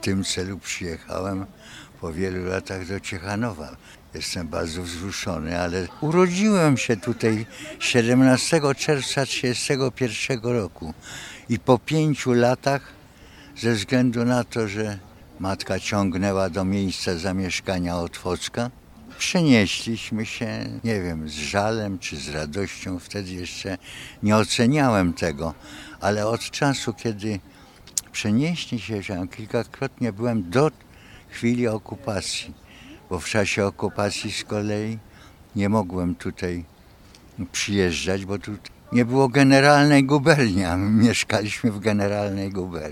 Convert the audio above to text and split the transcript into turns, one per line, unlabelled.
W tym celu przyjechałem po wielu latach do Ciechanowa. Jestem bardzo wzruszony, ale urodziłem się tutaj 17 czerwca 1931 roku i po 5 latach, ze względu na to, że matka ciągnęła do miejsca zamieszkania Otwocka, przenieśliśmy się, nie wiem, z żalem czy z radością, wtedy jeszcze nie oceniałem tego, ale od czasu, kiedy przenieśliśmy się, kilkakrotnie byłem do chwili okupacji, bo w czasie okupacji z kolei nie mogłem tutaj przyjeżdżać, bo tu nie było generalnej guberni, a my mieszkaliśmy w generalnej guberni.